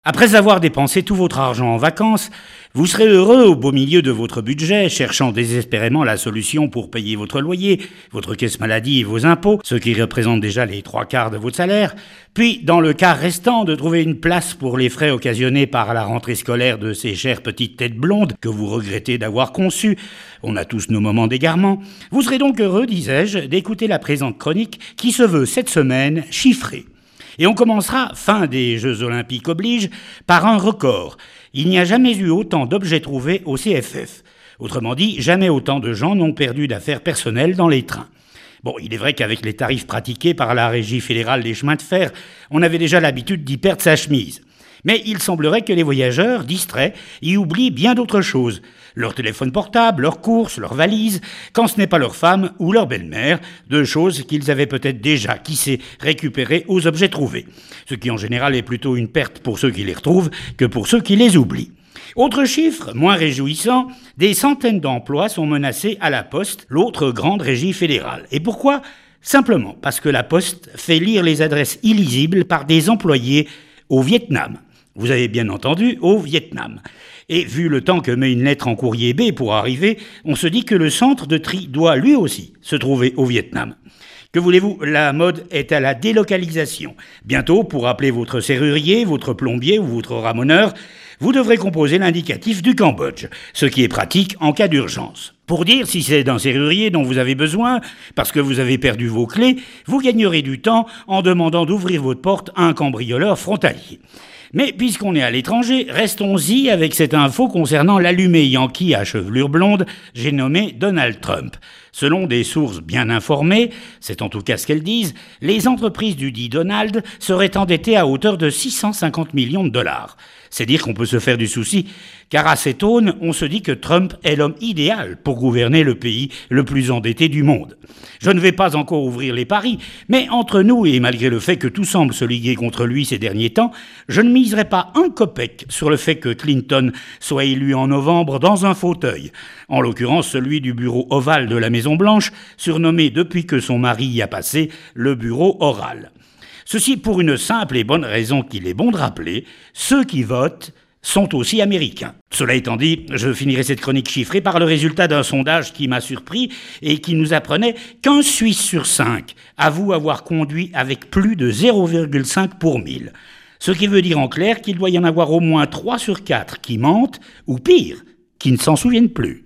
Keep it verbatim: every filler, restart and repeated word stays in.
Après avoir dépensé tout votre argent en vacances, vous serez heureux au beau milieu de votre budget, cherchant désespérément la solution pour payer votre loyer, votre caisse maladie et vos impôts, ce qui représente déjà les trois quarts de votre salaire, puis, dans le quart restant, de trouver une place pour les frais occasionnés par la rentrée scolaire de ces chères petites têtes blondes que vous regrettez d'avoir conçues. On a tous nos moments d'égarement. Vous serez donc heureux, disais-je, d'écouter la présente chronique qui se veut cette semaine chiffrée. Et on commencera, fin des Jeux Olympiques oblige, par un record. Il n'y a jamais eu autant d'objets trouvés au C F F. Autrement dit, jamais autant de gens n'ont perdu d'affaires personnelles dans les trains. Bon, il est vrai qu'avec les tarifs pratiqués par la Régie fédérale des chemins de fer, on avait déjà l'habitude d'y perdre sa chemise. Mais il semblerait que les voyageurs, distraits, y oublient bien d'autres choses. Leur téléphone portable, leurs courses, leurs valises, quand ce n'est pas leur femme ou leur belle-mère, deux choses qu'ils avaient peut-être déjà, qui sait, récupérées aux objets trouvés. Ce qui en général est plutôt une perte pour ceux qui les retrouvent que pour ceux qui les oublient. Autre chiffre, moins réjouissant, des centaines d'emplois sont menacés à la Poste, l'autre grande régie fédérale. Et pourquoi ? Simplement parce que la Poste fait lire les adresses illisibles par des employés au Vietnam. Vous avez bien entendu, au Vietnam. Et vu le temps que met une lettre en courrier B pour arriver, on se dit que le centre de tri doit lui aussi se trouver au Vietnam. Que voulez-vous, la mode est à la délocalisation. Bientôt, pour appeler votre serrurier, votre plombier ou votre ramoneur, vous devrez composer l'indicatif du Cambodge, ce qui est pratique en cas d'urgence. Pour dire si c'est d'un serrurier dont vous avez besoin, parce que vous avez perdu vos clés, vous gagnerez du temps en demandant d'ouvrir votre porte à un cambrioleur frontalier. Mais puisqu'on est à l'étranger, restons-y avec cette info concernant l'allumé Yankee à chevelure blonde, j'ai nommé Donald Trump. Selon des sources bien informées, c'est en tout cas ce qu'elles disent, les entreprises du dit Donald seraient endettées à hauteur de six cent cinquante millions de dollars. C'est dire qu'on peut se faire du souci, car à cette aune, on se dit que Trump est l'homme idéal pour gouverner le pays le plus endetté du monde. Je ne vais pas encore ouvrir les paris, mais entre nous et malgré le fait que tout semble se liguer contre lui ces derniers temps, je ne miserai pas un copec sur le fait que Clinton soit élu en novembre dans un fauteuil, en l'occurrence celui du bureau ovale de la Maison-Blanche, surnommé depuis que son mari y a passé le bureau oral. Ceci pour une simple et bonne raison qu'il est bon de rappeler, ceux qui votent sont aussi américains. Cela étant dit, je finirai cette chronique chiffrée par le résultat d'un sondage qui m'a surpris et qui nous apprenait qu'un Suisse sur cinq avoue avoir conduit avec plus de zéro virgule cinq pour mille. Ce qui veut dire en clair qu'il doit y en avoir au moins trois sur quatre qui mentent, ou pire, qui ne s'en souviennent plus.